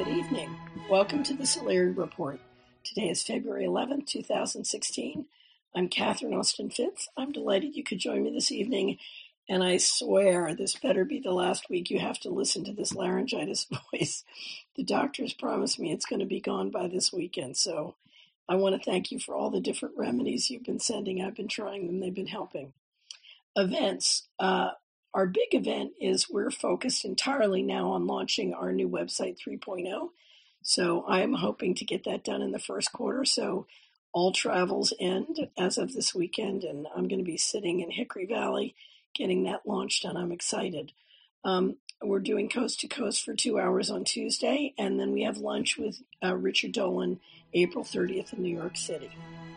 Good evening. Welcome to the Solari Report. Today is February 11th, 2016. I'm Catherine Austin Fitz. I'm delighted you could join me this evening, and I swear this better be the last week you have to listen to this laryngitis voice. The doctors promised me it's going to be gone by this weekend, so I want to thank you for all the different remedies you've been sending. I've been trying them. They've been helping. Events. Our big event is we're focused entirely now on launching our new website 3.0. So I am hoping to get that done in the first quarter. So all travels end as of this weekend, and I'm going to be sitting in Hickory Valley getting that launched, and I'm excited. We're doing Coast to Coast for 2 hours on Tuesday, and then we have lunch with Richard Dolan April 30th in New York City.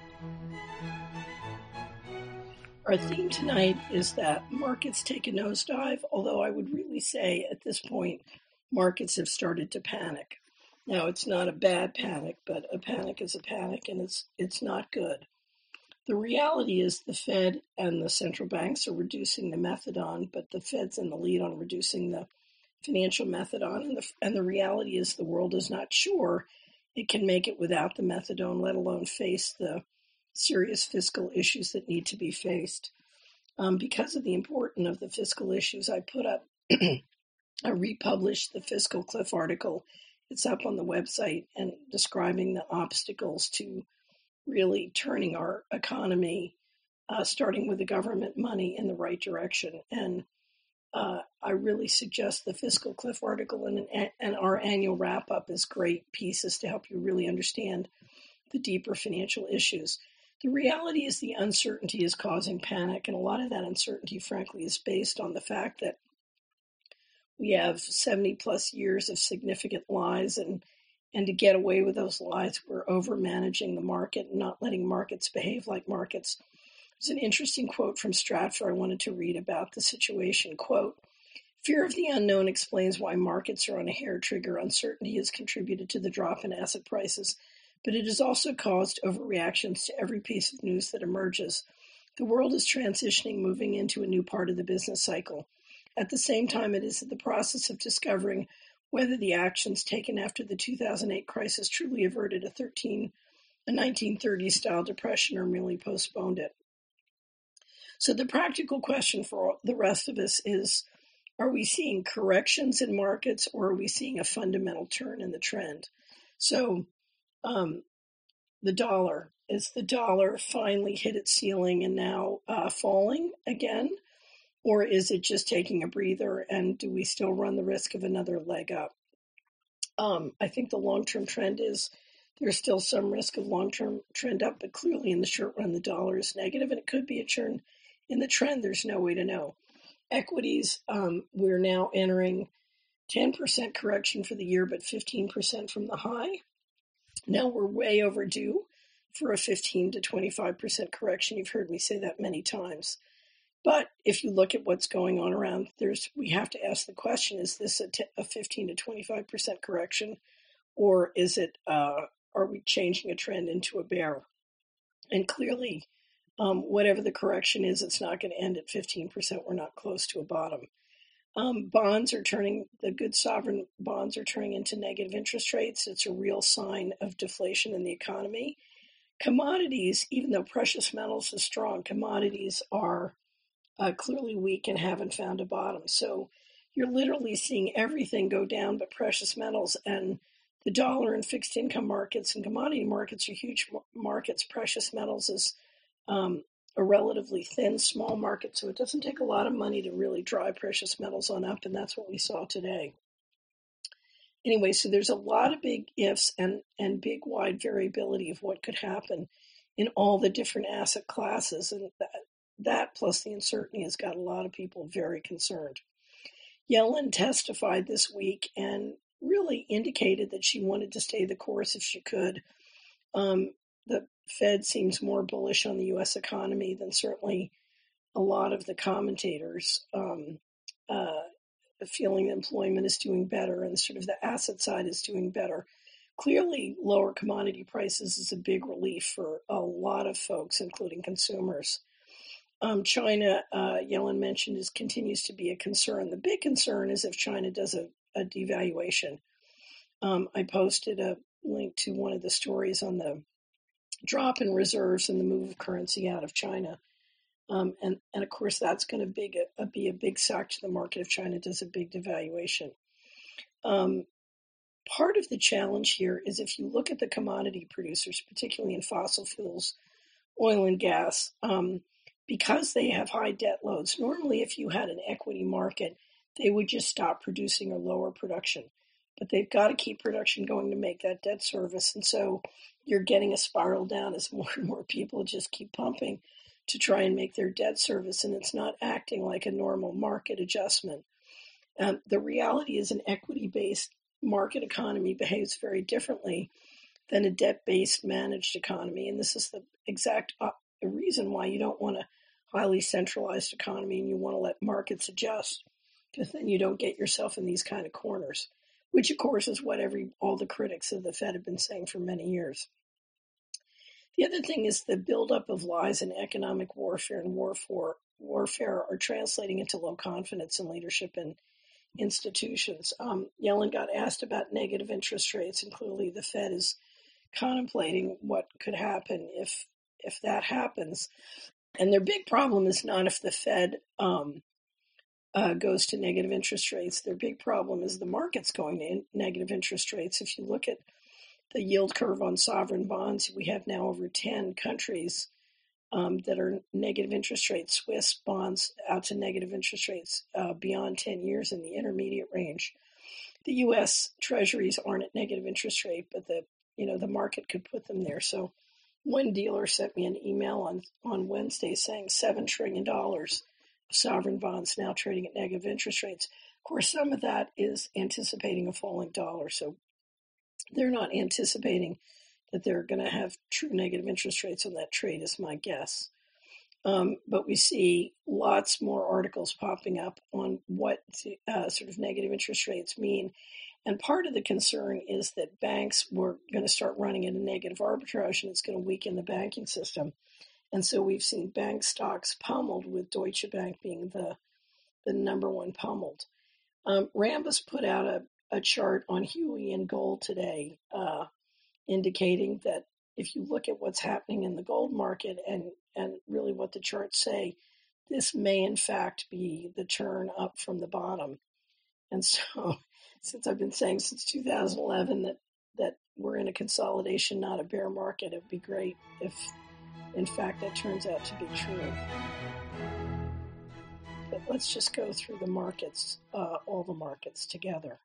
Our theme tonight is that markets take a nosedive, although I would really say at this point, markets have started to panic. Now, it's not a bad panic, but a panic is a panic, and it's not good. The reality is the Fed and the central banks are reducing the methadone, but the Fed's in the lead on reducing the financial methadone, and the reality is the world is not sure it can make it without the methadone, let alone face the serious fiscal issues that need to be faced. Because of the importance of the fiscal issues, I put up, I republished the Fiscal Cliff article. It's up on the website and describing the obstacles to really turning our economy, starting with the government money, in the right direction. And I really suggest the Fiscal Cliff article and our annual wrap-up is great pieces to help you really understand the deeper financial issues. The reality is the uncertainty is causing panic, and a lot of that uncertainty, frankly, is based on the fact that we have 70 plus years of significant lies, and to get away with those lies, we're over-managing the market and not letting markets behave like markets. There's an interesting quote from Stratfor I wanted to read about the situation. Quote, "Fear of the unknown explains why markets are on a hair trigger. Uncertainty has contributed to the drop in asset prices, but it has also caused overreactions to every piece of news that emerges. The world is transitioning, moving into a new part of the business cycle. At the same time, it is in the process of discovering whether the actions taken after the 2008 crisis truly averted a 1930s-style depression or merely postponed it." So the practical question for the rest of us is, are we seeing corrections in markets, or are we seeing a fundamental turn in the trend? So the dollar. Is the dollar finally hit its ceiling and now falling again? Or is it just taking a breather, and do we still run the risk of another leg up? I think the long-term trend is there's still some risk of long-term trend up, but clearly in the short run, the dollar is negative, and it could be a turn in the trend. There's no way to know. Equities, we're now entering 10% correction for the year, but 15% from the high. Now we're way overdue for a 15 to 25% correction. You've heard me say that many times. But if you look at what's going on around, we have to ask the question, is this a 15 to 25% correction, or is it, are we changing a trend into a bear? And clearly, whatever the correction is, it's not going to end at 15%. We're not close to a bottom. The good sovereign bonds are turning into negative interest rates. It's a real sign of deflation in the economy. Commodities, even though precious metals is strong, commodities are clearly weak and haven't found a bottom. So you're literally seeing everything go down but precious metals, and the dollar and fixed income markets and commodity markets are huge markets. Precious metals is a relatively thin, small market, so it doesn't take a lot of money to really drive precious metals on up, and that's what we saw today. Anyway, so there's a lot of big ifs and big wide variability of what could happen in all the different asset classes, and that plus the uncertainty has got a lot of people very concerned. Yellen testified this week and really indicated that she wanted to stay the course if she could. The Fed seems more bullish on the U.S. economy than certainly a lot of the commentators, feeling employment is doing better and sort of the asset side is doing better. Clearly, lower commodity prices is a big relief for a lot of folks, including consumers. China, Yellen mentioned, continues to be a concern. The big concern is if China does a devaluation. I posted a link to one of the stories on the drop in reserves and the move of currency out of China. And of course, that's going to be a big shock to the market if China does a big devaluation. Part of the challenge here is if you look at the commodity producers, particularly in fossil fuels, oil and gas, because they have high debt loads. Normally, if you had an equity market, they would just stop producing or lower production. But they've got to keep production going to make that debt service. And so you're getting a spiral down as more and more people just keep pumping to try and make their debt service. And it's not acting like a normal market adjustment. The reality is an equity-based market economy behaves very differently than a debt-based managed economy. And this is the exact reason why you don't want a highly centralized economy and you want to let markets adjust, because then you don't get yourself in these kind of corners, which of course is what all the critics of the Fed have been saying for many years. The other thing is the buildup of lies and economic warfare and warfare are translating into low confidence in leadership and institutions. Yellen got asked about negative interest rates, and clearly the Fed is contemplating what could happen if that happens. And their big problem is not if the Fed goes to negative interest rates. Their big problem is the market's going to negative interest rates. If you look at the yield curve on sovereign bonds, we have now over 10 countries that are negative interest rates. Swiss bonds out to negative interest rates beyond 10 years in the intermediate range. The U.S. Treasuries aren't at negative interest rate, but the market could put them there. So one dealer sent me an email on Wednesday saying $7 trillion of sovereign bonds now trading at negative interest rates. Of course, some of that is anticipating a falling dollar. So they're not anticipating that they're going to have true negative interest rates on that trade, is my guess. But we see lots more articles popping up on what sort of negative interest rates mean. And part of the concern is that banks were going to start running at a negative arbitrage, and it's going to weaken the banking system. And so we've seen bank stocks pummeled, with Deutsche Bank being the number one pummeled. Rambus put out a chart on Huey and gold today, indicating that if you look at what's happening in the gold market and really what the charts say, this may in fact be the turn up from the bottom. And so, since I've been saying since 2011 that we're in a consolidation, not a bear market, it would be great if in fact that turns out to be true. But let's just go through the markets, all the markets together.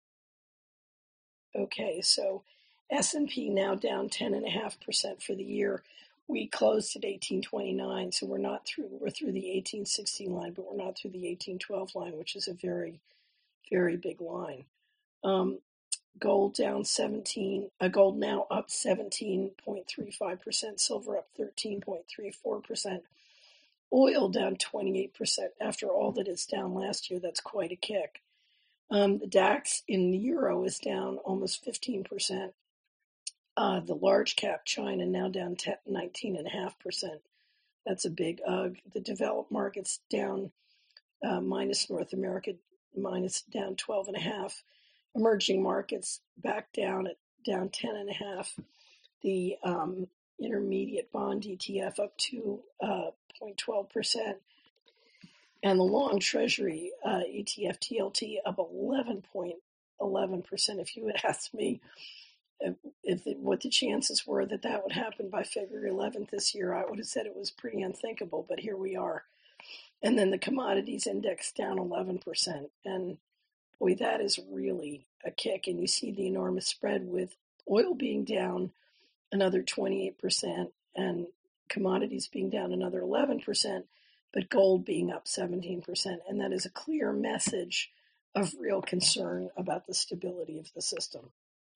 Okay, so S&P now down 10.5% for the year. We closed at 1829, so we're through the 1816 line, but we're not through the 1812 line, which is a very, very big line. Gold down 17, gold now up 17.35%, silver up 13.34%, oil down 28%. After all that it's down last year, that's quite a kick. The DAX in the euro is down almost 15%. The large cap China now down 19.5%. That's a big UG. The developed markets down, minus North America, down 12.5. Emerging markets back down 10.5. The intermediate bond ETF up 2.12%. And the long treasury ETF TLT up 11.11%. If you had asked me what the chances were that would happen by February 11th this year, I would have said it was pretty unthinkable, but here we are. And then the commodities index down 11%. And boy, that is really a kick. And you see the enormous spread with oil being down another 28% and commodities being down another 11%, but gold being up 17%. And that is a clear message of real concern about the stability of the system.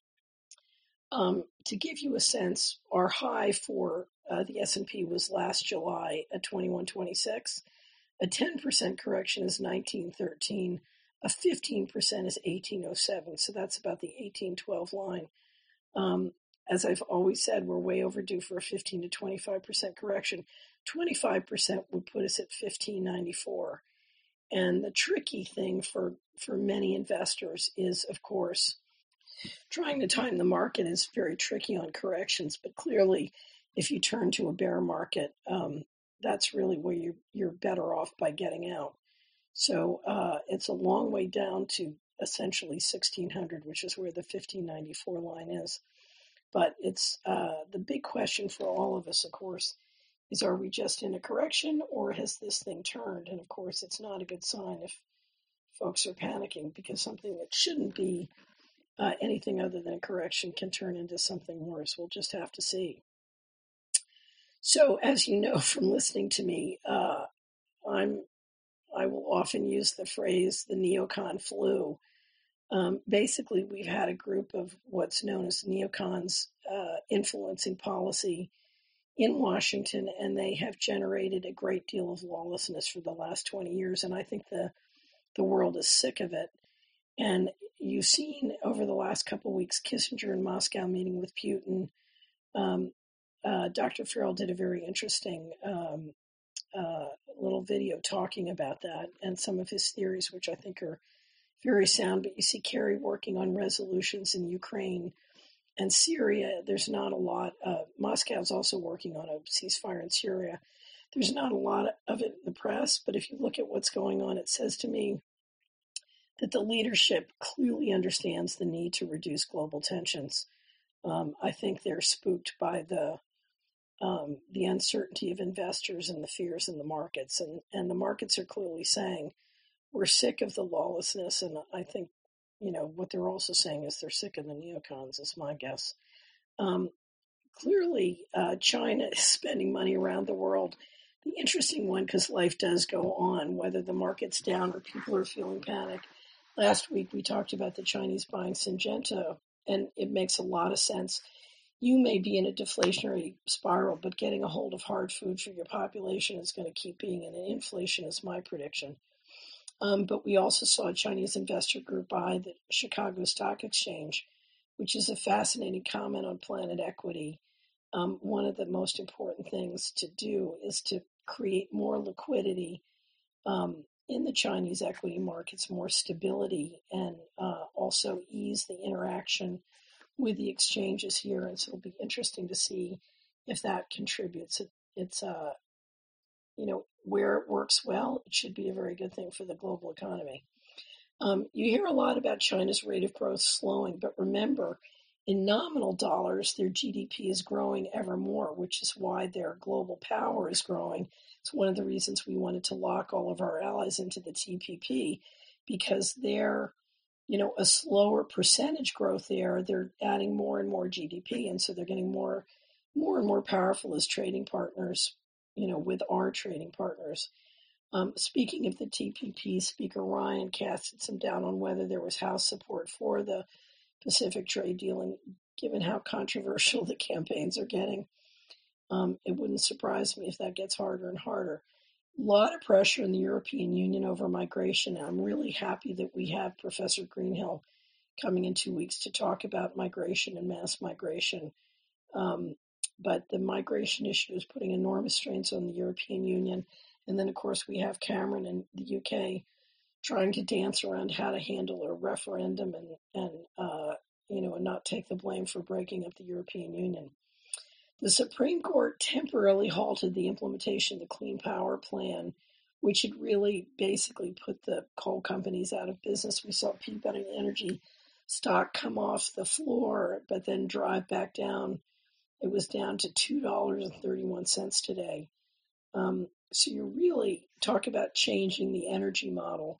To give you a sense, our high for the S&P was last July at 2126. A 10% correction is 1913. A 15% is 1807. So that's about the 1812 line. As I've always said, we're way overdue for a 15 to 25% correction. 25% would put us at 1594. And the tricky thing for many investors is, of course, trying to time the market is very tricky on corrections, but clearly, if you turn to a bear market, that's really where you're better off by getting out. So it's a long way down to essentially 1600, which is where the 1594 line is. But it's the big question for all of us, of course, is are we just in a correction or has this thing turned? And of course, it's not a good sign if folks are panicking because something that shouldn't be anything other than a correction can turn into something worse. We'll just have to see. So, as you know from listening to me, I will often use the phrase the neocon flu. Basically, we've had a group of what's known as neocons influencing policy in Washington, and they have generated a great deal of lawlessness for the last 20 years, and I think the world is sick of it. And you've seen over the last couple of weeks Kissinger in Moscow meeting with Putin. Dr. Farrell did a very interesting little video talking about that and some of his theories, which I think are very sound. But you see Kerry working on resolutions in Ukraine and Syria. There's not a lot. Moscow's also working on a ceasefire in Syria. There's not a lot of it in the press, but if you look at what's going on, it says to me that the leadership clearly understands the need to reduce global tensions. I think they're spooked by the uncertainty of investors and the fears in the markets. And the markets are clearly saying, we're sick of the lawlessness. And I think, what they're also saying is they're sick of the neocons, is my guess. Clearly, China is spending money around the world. The interesting one, because life does go on, whether the market's down or people are feeling panic. Last week, we talked about the Chinese buying Syngenta, and it makes a lot of sense. You may be in a deflationary spiral, but getting a hold of hard food for your population is going to keep being in an inflation, is my prediction. But we also saw a Chinese investor group buy the Chicago Stock Exchange, which is a fascinating comment on Planet Equity. One of the most important things to do is to create more liquidity in the Chinese equity markets, more stability, and also ease the interaction with the exchanges here. And so it'll be interesting to see if that contributes. It's where it works well, it should be a very good thing for the global economy. You hear a lot about China's rate of growth slowing, but remember, in nominal dollars, their GDP is growing ever more, which is why their global power is growing. It's one of the reasons we wanted to lock all of our allies into the TPP, because they're, a slower percentage growth there. They're adding more and more GDP, and so they're getting more and more powerful as trading partners, with our trading partners. Speaking of the TPP, Speaker Ryan casted some doubt on whether there was House support for the Pacific trade deal, and given how controversial the campaigns are getting, it wouldn't surprise me if that gets harder and harder. A lot of pressure in the European Union over migration, and I'm really happy that we have Professor Greenhill coming in 2 weeks to talk about migration and mass migration. But the migration issue is putting enormous strains on the European Union. And then, of course, we have Cameron in the UK trying to dance around how to handle a referendum and not take the blame for breaking up the European Union. The Supreme Court temporarily halted the implementation of the Clean Power Plan, which had really basically put the coal companies out of business. We saw Peabody Energy stock come off the floor, but then drive back down. It was down to $2.31 today. So you really talk about changing the energy model.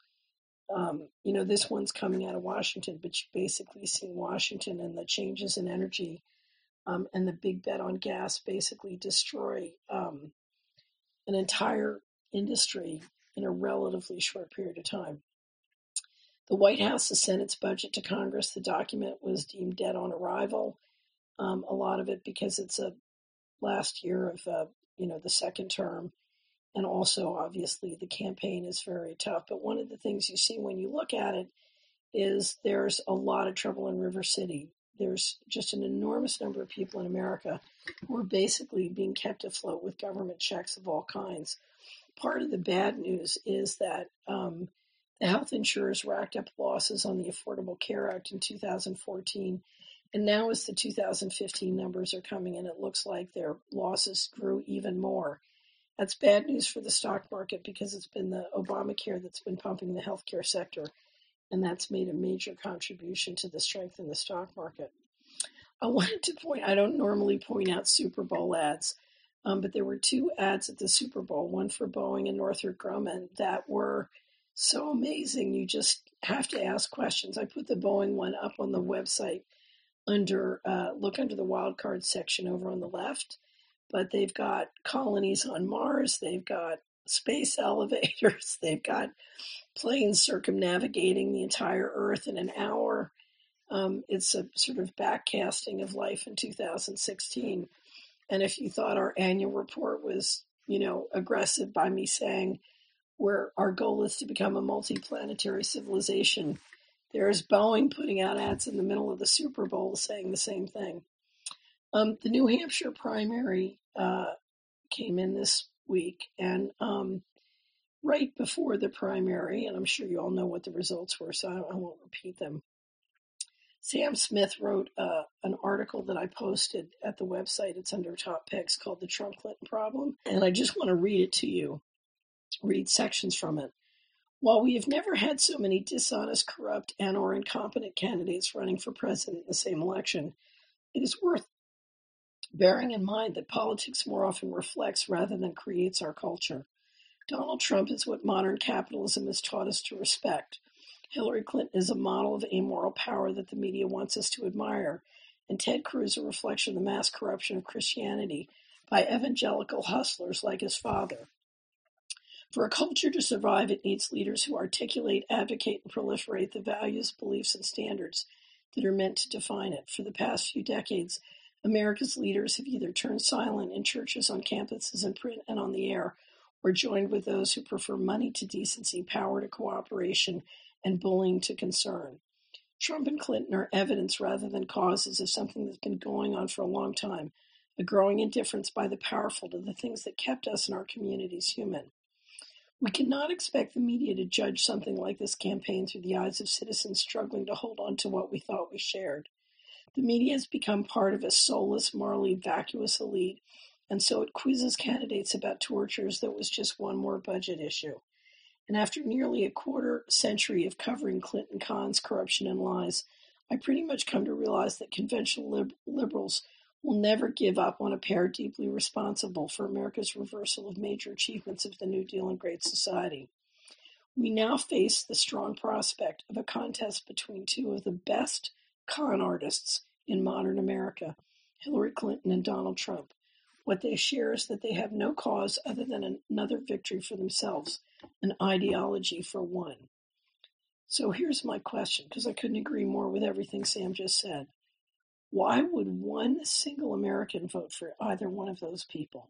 This one's coming out of Washington, but you basically see Washington and the changes in energy and the big bet on gas basically destroy an entire industry in a relatively short period of time. The White House has sent its budget to Congress. The document was deemed dead on arrival. A lot of it because it's a last year of the second term, and also obviously the campaign is very tough. But one of the things you see when you look at it is there's a lot of trouble in River City. There's just an enormous number of people in America who are basically being kept afloat with government checks of all kinds. Part of the bad news is that The health insurers racked up losses on the Affordable Care Act in 2014, and now as the 2015 numbers are coming in, it looks like their losses grew even more. That's bad news for the stock market because it's been the Obamacare that's been pumping the healthcare sector, and that's made a major contribution to the strength in the stock market. I wanted to I don't normally point out Super Bowl ads, but there were two ads at the Super Bowl, one for Boeing and Northrop Grumman, that were so amazing. You just have to ask questions. I put the Boeing one up on the website look under the wildcard section over on the left, but they've got colonies on Mars, they've got space elevators, they've got planes circumnavigating the entire Earth in an hour. It's a sort of backcasting of life in 2016. And if you thought our annual report was, aggressive by me saying where our goal is to become a multi-planetary civilization, there's Boeing putting out ads in the middle of the Super Bowl saying the same thing. The New Hampshire primary came in this week, and right before the primary, and I'm sure you all know what the results were, so I won't repeat them. Sam Smith wrote an article that I posted at the website. It's under Top Picks called The Trump-Clinton Problem, and I just want to read it to you, read sections from it. While we have never had so many dishonest, corrupt, and or incompetent candidates running for president in the same election, it is worth bearing in mind that politics more often reflects rather than creates our culture. Donald Trump is what modern capitalism has taught us to respect. Hillary Clinton is a model of amoral power that the media wants us to admire, and Ted Cruz a reflection of the mass corruption of Christianity by evangelical hustlers like his father. For a culture to survive, it needs leaders who articulate, advocate, and proliferate the values, beliefs, and standards that are meant to define it. For the past few decades, America's leaders have either turned silent in churches, on campuses, in print, and on the air, or joined with those who prefer money to decency, power to cooperation, and bullying to concern. Trump and Clinton are evidence rather than causes of something that's been going on for a long time, a growing indifference by the powerful to the things that kept us and our communities human. We cannot expect the media to judge something like this campaign through the eyes of citizens struggling to hold on to what we thought we shared. The media has become part of a soulless, morally vacuous elite, and so it quizzes candidates about tortures that was just one more budget issue. And after nearly a quarter century of covering Clinton cons, corruption, and lies, I pretty much come to realize that conventional liberals will never give up on a pair deeply responsible for America's reversal of major achievements of the New Deal and Great Society. We now face the strong prospect of a contest between two of the best con artists in modern America, Hillary Clinton and Donald Trump. What they share is that they have no cause other than another victory for themselves, an ideology for one. So here's my question, because I couldn't agree more with everything Sam just said. Why would one single American vote for either one of those people?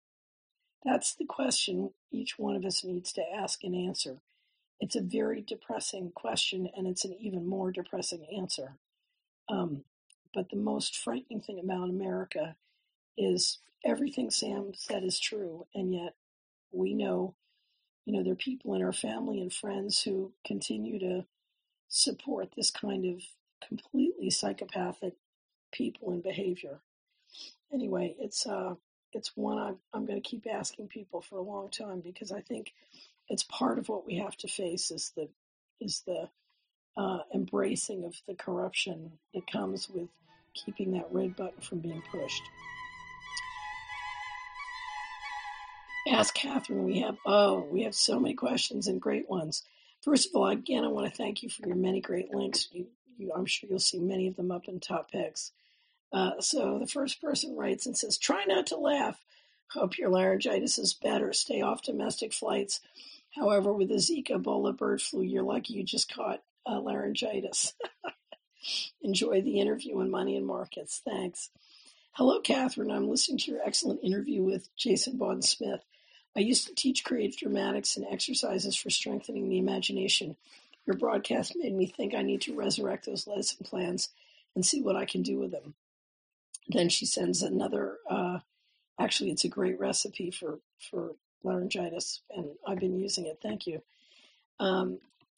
That's the question each one of us needs to ask and answer. It's a very depressing question, and it's an even more depressing answer. But the most frightening thing about America is everything Sam said is true, and yet we know, there are people in our family and friends who continue to support this kind of completely psychopathic people and behavior. Anyway, it's one I'm going to keep asking people for a long time, because I think it's part of what we have to face is the embracing of the corruption that comes with keeping that red button from being pushed. Ask Catherine. We have so many questions and great ones. First of all, again, I want to thank you for your many great links. I'm sure you'll see many of them up in Top Picks. So the first person writes and says, try not to laugh. Hope your laryngitis is better. Stay off domestic flights. However, with the Zika, Ebola, bird flu, you're lucky you just caught laryngitis. Enjoy the interview on Money and Markets. Thanks. Hello, Catherine. I'm listening to your excellent interview with Jason Bawden-Smith. I used to teach creative dramatics and exercises for strengthening the imagination. Your broadcast made me think I need to resurrect those lesson plans and see what I can do with them. Then she sends another, actually it's a great recipe for laryngitis, and I've been using it. Thank you.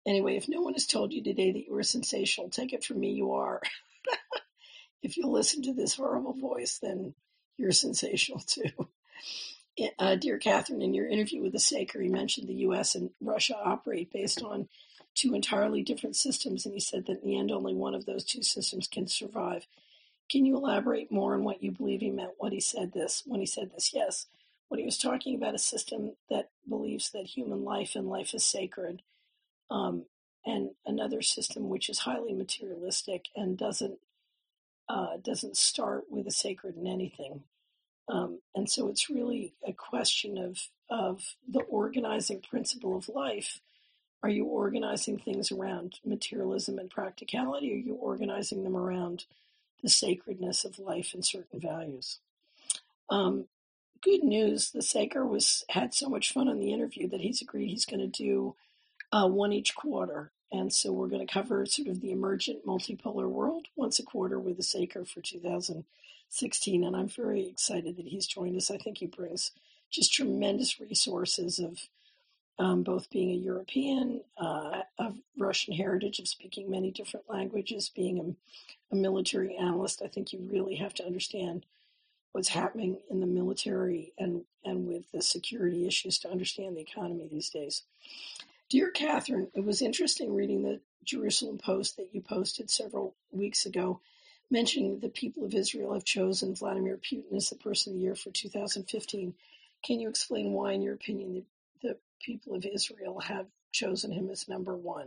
Anyway, if no one has told you today that you are sensational, take it from me, you are. If you listen to this horrible voice, then you're sensational too. Dear Catherine, in your interview with the Saker, you mentioned the U.S. and Russia operate based on two entirely different systems, and he said that in the end, only one of those two systems can survive. Can you elaborate more on what you believe he meant when he said this? Yes. What he was talking about a system that believes that human life and life is sacred, and another system which is highly materialistic and doesn't start with a sacred in anything. And so it's really a question of the organizing principle of life. Are you organizing things around materialism and practicality? Or are you organizing them around the sacredness of life and certain values? Good news, the Saker had so much fun on the interview that he's agreed he's going to do one each quarter. And so we're going to cover sort of the emergent multipolar world once a quarter with the Saker for 2016. And I'm very excited that he's joined us. I think he brings just tremendous resources of both being a European, of Russian heritage, of speaking many different languages, being a military analyst. I think you really have to understand what's happening in the military and with the security issues to understand the economy these days. Dear Catherine, it was interesting reading the Jerusalem Post that you posted several weeks ago, mentioning that the people of Israel have chosen Vladimir Putin as the person of the year for 2015. Can you explain why, in your opinion, the people of Israel have chosen him as number one?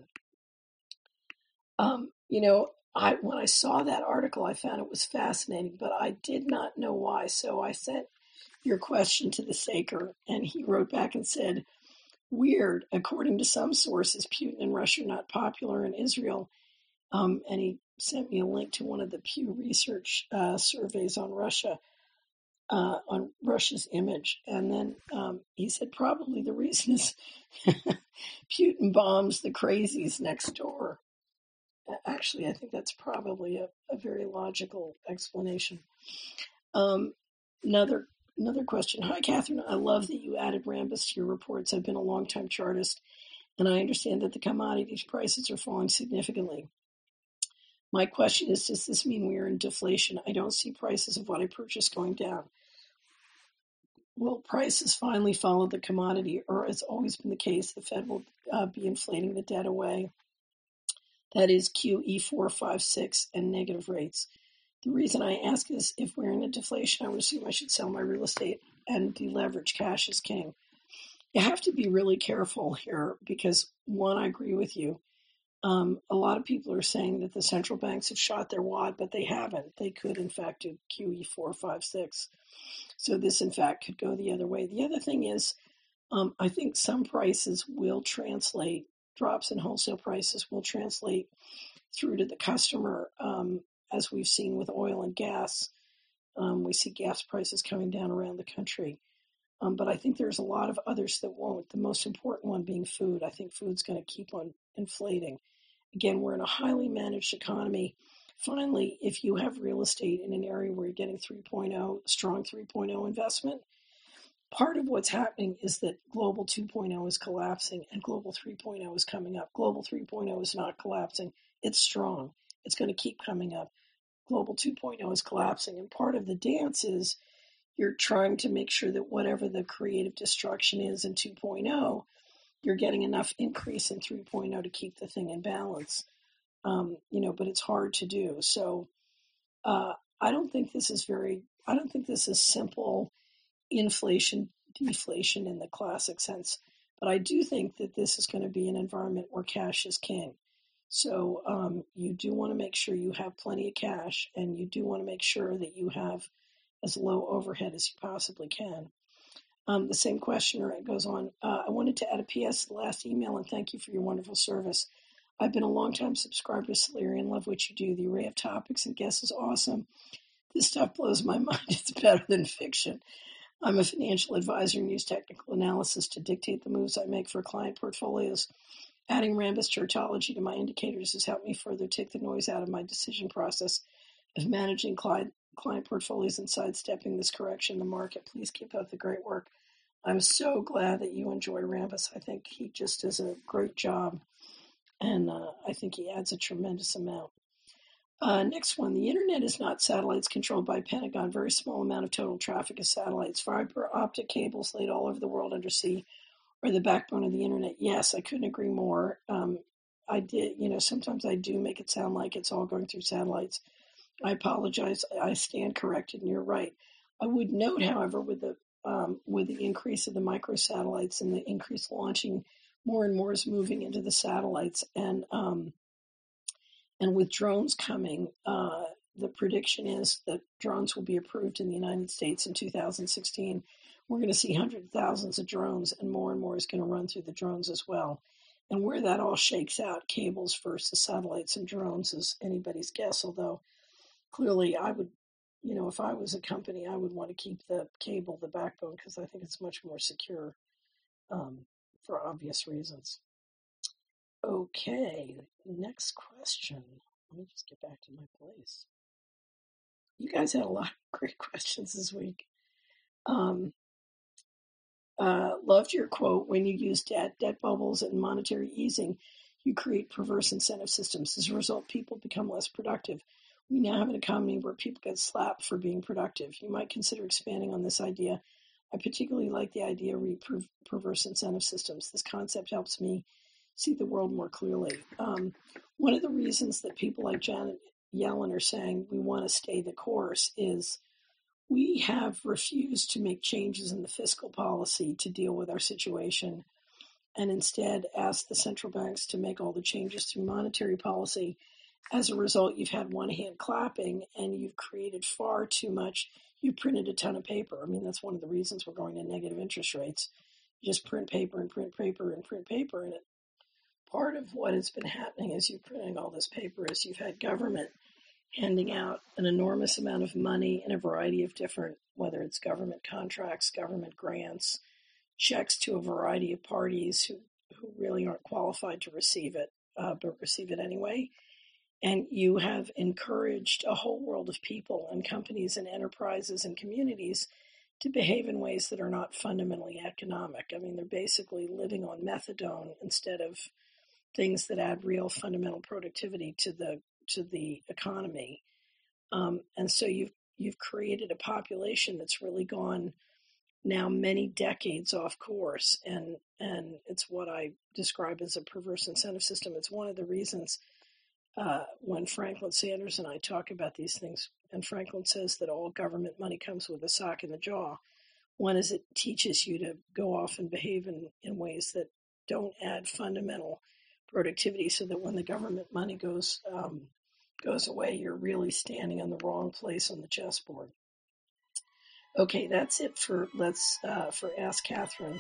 When I saw that article, I found it was fascinating, but I did not know why. So I sent your question to the Saker, and he wrote back and said, weird. According to some sources, Putin and Russia are not popular in Israel. And he sent me a link to one of the Pew Research surveys on Russia's image. And then he said probably the reason is Putin bombs the crazies next door. Actually, I think that's probably a very logical explanation. Another question. Hi, Catherine. I love that you added Rambus to your reports. I've been a long-time chartist, and I understand that the commodities prices are falling significantly. My question is, does this mean we are in deflation? I don't see prices of what I purchase going down. Will prices finally follow the commodity, or it's always been the case the Fed will be inflating the debt away? That is QE456 and negative rates. The reason I ask is if we're in a deflation, I would assume I should sell my real estate and deleverage. Cash is king. You have to be really careful here because, one, I agree with you. A lot of people are saying that the central banks have shot their wad, but they haven't. They could, in fact, do QE456. So this, in fact, could go the other way. The other thing is, I think some prices will translate, drops in wholesale prices will translate through to the customer, as we've seen with oil and gas. We see gas prices coming down around the country. But I think there's a lot of others that won't. The most important one being food. I think food's going to keep on inflating. Again, we're in a highly managed economy. Finally, if you have real estate in an area where you're getting 3.0, strong 3.0 investment, part of what's happening is that Global 2.0 is collapsing and Global 3.0 is coming up. Global 3.0 is not collapsing. It's strong. It's going to keep coming up. Global 2.0 is collapsing. And part of the dance is you're trying to make sure that whatever the creative destruction is in 2.0, you're getting enough increase in 3.0 to keep the thing in balance. But it's hard to do. So I don't think this is simple inflation, deflation in the classic sense. But I do think that this is going to be an environment where cash is king. So you do want to make sure you have plenty of cash, and you do want to make sure that you have as low overhead as you possibly can. The same questioner goes on, I wanted to add a PS to the last email and thank you for your wonderful service. I've been a long-time subscriber to Solari and love what you do. The array of topics and guests is awesome. This stuff blows my mind. It's better than fiction. I'm a financial advisor and use technical analysis to dictate the moves I make for client portfolios. Adding Rambus Chartology to my indicators has helped me further take the noise out of my decision process of managing client portfolios and sidestepping this correction in the market. Please keep up the great work. I'm so glad that you enjoy Rambus. I think he just does a great job And I think he adds a tremendous amount. Next one, the internet is not satellites controlled by Pentagon. Very small amount of total traffic is satellites. Fiber optic cables laid all over the world undersea are the backbone of the internet. Yes, I couldn't agree more. I did, sometimes I do make it sound like it's all going through satellites. I apologize. I stand corrected, and you're right. I would note, however, with the increase of the microsatellites and the increased launching, more and more is moving into the satellites, and with drones coming, the prediction is that drones will be approved in the United States in 2016. We're going to see hundreds of thousands of drones, and more is going to run through the drones as well. And where that all shakes out, cables versus satellites and drones, is anybody's guess. Although clearly, I would, if I was a company, I would want to keep the cable, the backbone, because I think it's much more secure for obvious reasons. Okay, next question. Let me just get back to my place. You guys had a lot of great questions this week. Loved your quote, when you use debt bubbles, and monetary easing, you create perverse incentive systems. As a result, people become less productive. We now have an economy where people get slapped for being productive. You might consider expanding on this idea. I particularly like the idea of perverse incentive systems. This concept helps me see the world more clearly. One of the reasons that people like Janet Yellen are saying we want to stay the course is we have refused to make changes in the fiscal policy to deal with our situation, and instead asked the central banks to make all the changes through monetary policy. As a result, you've had one hand clapping, and you've created far too much. You printed a ton of paper. I mean, that's one of the reasons we're going to negative interest rates. You just print paper and print paper and print paper, and part of what has been happening as you're printing all this paper is you've had government handing out an enormous amount of money in a variety of different, whether it's government contracts, government grants, checks to a variety of parties who really aren't qualified to receive it, but receive it anyway. And you have encouraged a whole world of people and companies and enterprises and communities to behave in ways that are not fundamentally economic. I mean, they're basically living on methadone instead of things that add real fundamental productivity to the economy. And so you've created a population that's really gone now many decades off course, and it's what I describe as a perverse incentive system. It's one of the reasons when Franklin Sanders and I talk about these things, and Franklin says that all government money comes with a sock in the jaw. One is it teaches you to go off and behave in ways that don't add fundamental productivity, so that when the government money goes away, you're really standing on the wrong place on the chessboard. Okay, that's it for Ask Catherine.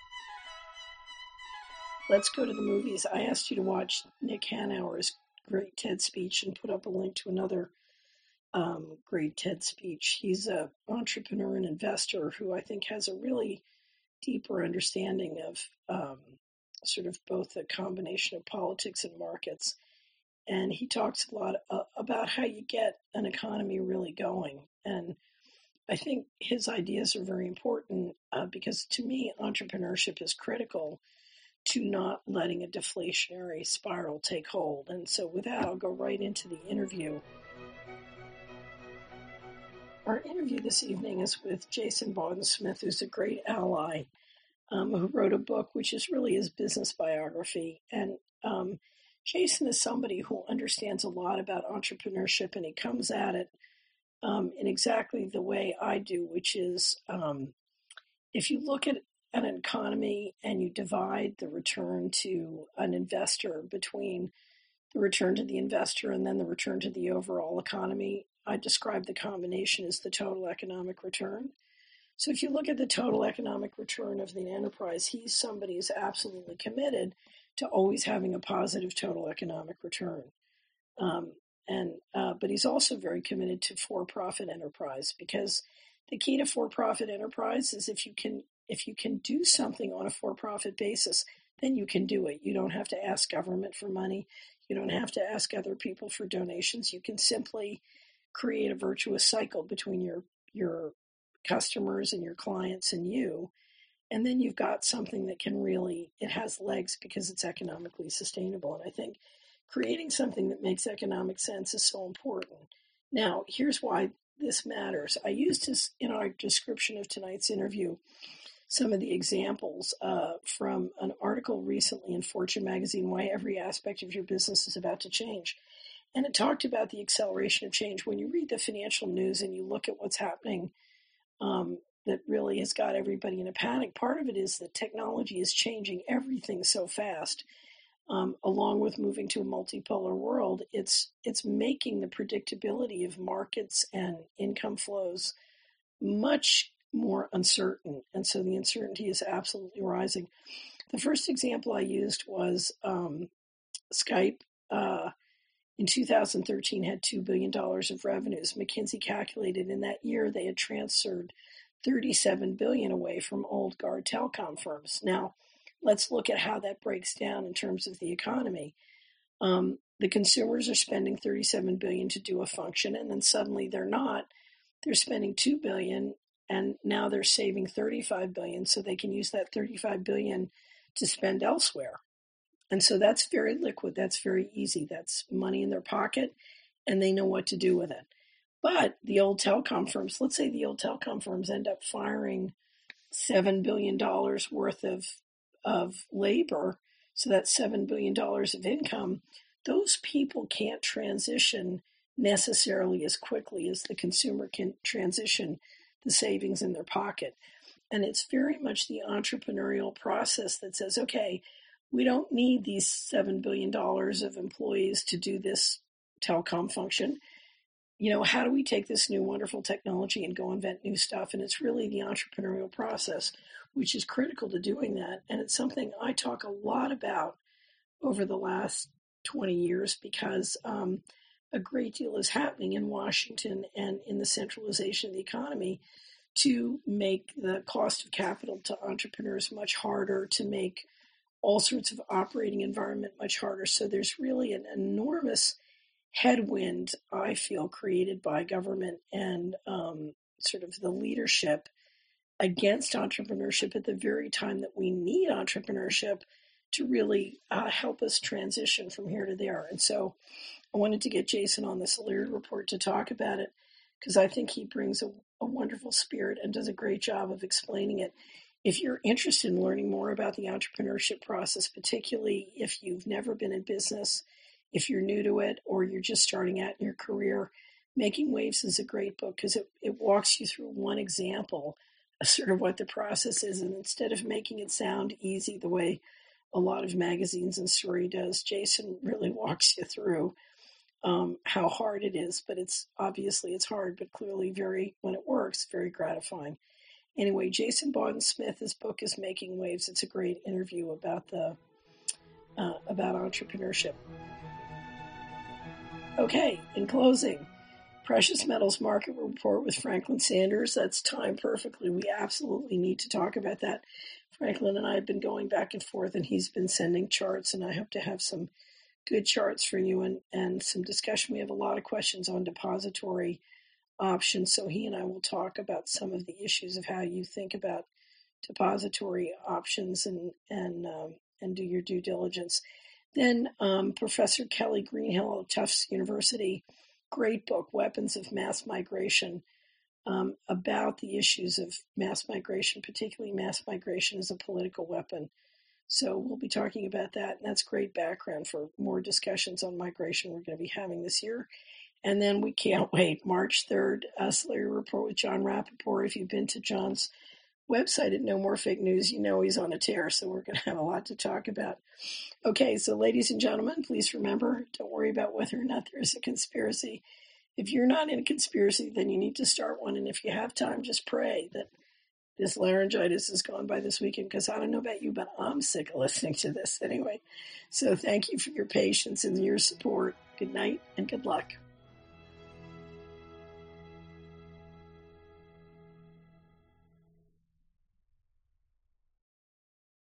Let's go to the movies. I asked you to watch Nick Hanauer's great TED speech and put up a link to another great TED speech. He's an entrepreneur and investor who I think has a really deeper understanding of sort of both a combination of politics and markets. And he talks a lot about how you get an economy really going. And I think his ideas are very important because to me, entrepreneurship is critical to not letting a deflationary spiral take hold. And so with that, I'll go right into the interview. Our interview this evening is with Jason Bawden-Smith, who's a great ally, who wrote a book which is really his business biography. And Jason is somebody who understands a lot about entrepreneurship, and he comes at it in exactly the way I do, which is if you look at an economy and you divide the return to an investor between the return to the investor and then the return to the overall economy, I describe the combination as the total economic return. So if you look at the total economic return of the enterprise, he's somebody who's absolutely committed to always having a positive total economic return. But he's also very committed to for-profit enterprise, because the key to for-profit enterprise is if you can do something on a for-profit basis, then you can do it. You don't have to ask government for money. You don't have to ask other people for donations. You can simply create a virtuous cycle between your customers and your clients and you. And then you've got something that can really, it has legs because it's economically sustainable. And I think creating something that makes economic sense is so important. Now, here's why this matters. I used this in our description of tonight's interview, some of the examples from an article recently in Fortune magazine, Why Every Aspect of Your Business is About to Change. And it talked about the acceleration of change. When you read the financial news and you look at what's happening, that really has got everybody in a panic. Part of it is that technology is changing everything so fast. Along with moving to a multipolar world, it's making the predictability of markets and income flows much more uncertain. And so the uncertainty is absolutely rising. The first example I used was Skype. In 2013 had $2 billion of revenues. McKinsey calculated in that year they had transferred $37 billion away from old guard telecom firms. Now, let's look at how that breaks down in terms of the economy. The consumers are spending $37 billion to do a function, and then suddenly they're not. They're spending $2 billion, and now they're saving $35 billion, so they can use that $35 billion to spend elsewhere. And so that's very liquid. That's very easy. That's money in their pocket, and they know what to do with it. But the old telecom firms, let's say the old telecom firms end up firing $7 billion worth of labor, so that's $7 billion of income. Those people can't transition necessarily as quickly as the consumer can transition the savings in their pocket. And it's very much the entrepreneurial process that says, okay, we don't need these $7 billion of employees to do this telecom function. How do we take this new wonderful technology and go invent new stuff? And it's really the entrepreneurial process, which is critical to doing that. And it's something I talk a lot about over the last 20 years because a great deal is happening in Washington and in the centralization of the economy to make the cost of capital to entrepreneurs much harder, to make all sorts of operating environment much harder. So there's really an enormous headwind, I feel, created by government and sort of the leadership against entrepreneurship at the very time that we need entrepreneurship to really help us transition from here to there. And so I wanted to get Jason on this O'Leary report to talk about it because I think he brings a wonderful spirit and does a great job of explaining it. If you're interested in learning more about the entrepreneurship process, particularly if you've never been in business, if you're new to it, or you're just starting out in your career, Making Waves is a great book because it walks you through one example of sort of what the process is. And instead of making it sound easy the way a lot of magazines and story does, Jason really walks you through how hard it is. But it's hard, but clearly when it works, very gratifying. Anyway, Jason Bawden-Smith, his book is Making Waves. It's a great interview about about entrepreneurship. Okay, in closing, Precious Metals Market Report with Franklin Sanders. That's timed perfectly. We absolutely need to talk about that. Franklin and I have been going back and forth, and he's been sending charts, and I hope to have some good charts for you and some discussion. We have a lot of questions on depository options, so he and I will talk about some of the issues of how you think about depository options and do your due diligence. Then Professor Kelly Greenhill of Tufts University, great book, Weapons of Mass Migration, about the issues of mass migration, particularly mass migration as a political weapon. So we'll be talking about that, and that's great background for more discussions on migration we're going to be having this year. And then we can't wait, March 3rd, O'Leary Report with John Rappaport. If you've been to John's website at No More Fake News, you know he's on a tear, so we're going to have a lot to talk about. Okay, so ladies and gentlemen, please remember, don't worry about whether or not there is a conspiracy. If you're not in a conspiracy, then you need to start one, and if you have time, just pray that this laryngitis is gone by this weekend, because I don't know about you, but I'm sick of listening to this anyway. So thank you for your patience and your support. Good night and good luck.